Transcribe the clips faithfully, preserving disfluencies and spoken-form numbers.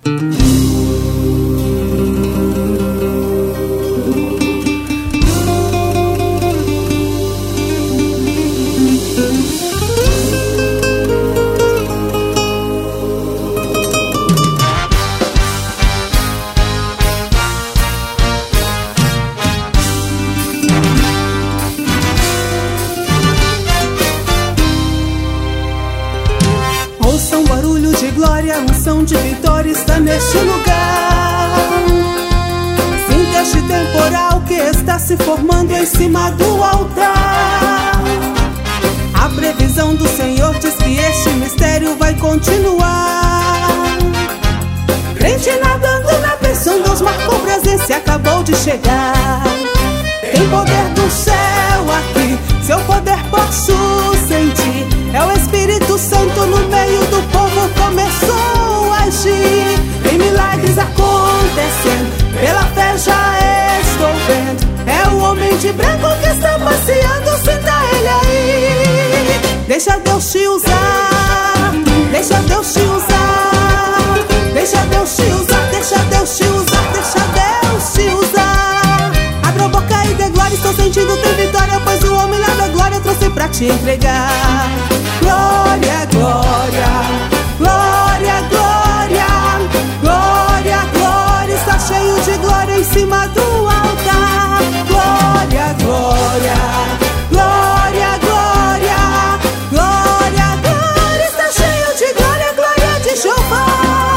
Ouça um barulho de glória, unção de vitória está neste lugar. Sinta este temporal que está se formando em cima do altar. A previsão do Senhor diz que este mistério vai continuar. Crente nadando na bênção, Deus marcou presença e acabou de chegar. Tem poder do céu aqui, seu poder posso sentir. É o Espírito Santo no meio do povo, começou a agir. Tem milagres acontecendo, pela fé já estou vendo. É o homem de branco que está passeando, sinta ele aí. Deixa Deus te usar, deixa Deus te usar. Deixa Deus te usar, deixa Deus te usar, deixa Deus te usar. Abra a boca e dê glória, estou sentindo tem vitória, pois o homem lá da glória trouxe pra te entregar. Glória, glória, glória, glória, glória, glória, está cheio de glória em cima do altar. Glória, glória, glória, glória, glória, glória, está cheio de glória, glória de Jeová.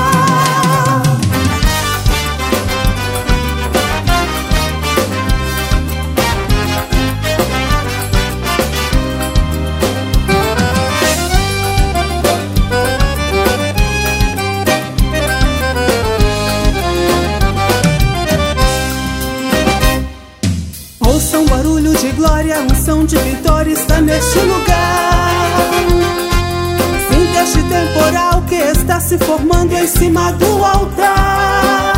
Ouça um barulho de glória, unção de vitória está neste lugar. Sinta este temporal que está se formando em cima do altar.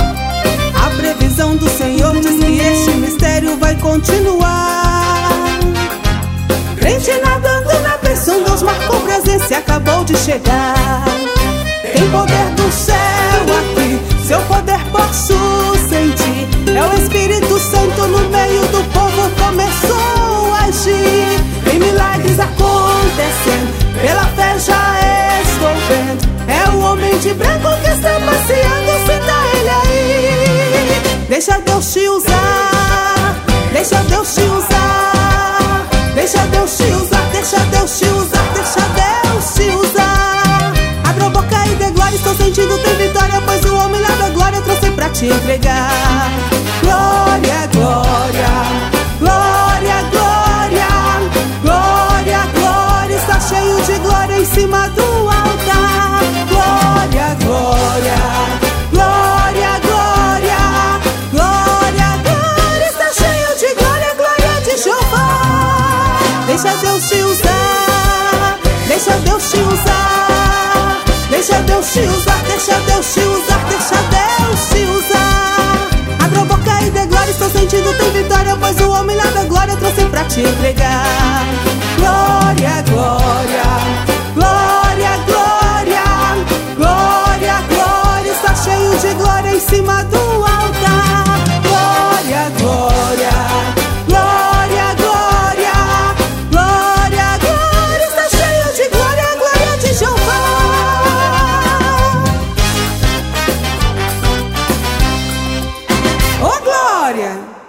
A previsão do Senhor diz que este mistério vai continuar. Crente nadando na bênção, Deus marcou presença e acabou de chegar. Tem poder do céu aqui, seu poder posso sentir. É o Espírito Santo no meio do povo, começou a agir. Tem milagres acontecendo, pela fé já estou vendo. É o homem de branco que está passeando, sinta ele aí. Deixa Deus te usar, deixa Deus te usar. Deixa Deus te usar, deixa Deus te usar, deixa Deus te usar. Abra a boca e dê glória, estou sentindo tem vitória, pois o homem lá da glória trouxe pra te entregar. Glória, glória, glória, glória, glória, glória, está cheio de glória em cima do altar. Glória, glória, glória, glória, glória, glória, está cheio de glória, glória de Jeová. Deixa Deus te usar, deixa Deus te usar. Deixa Deus te usar, deixa Deus te usar, deixa Deus te usar. Abra a boca e dê glória, estou sentindo tem vitória, pois o homem lá da glória trouxe pra te entregar. Glória, glória, glória, glória, glória, glória, está cheio de glória em cima do altar. Glória, glória, glória, glória, glória, glória, está cheio de glória, glória de Jeová. Ô glória!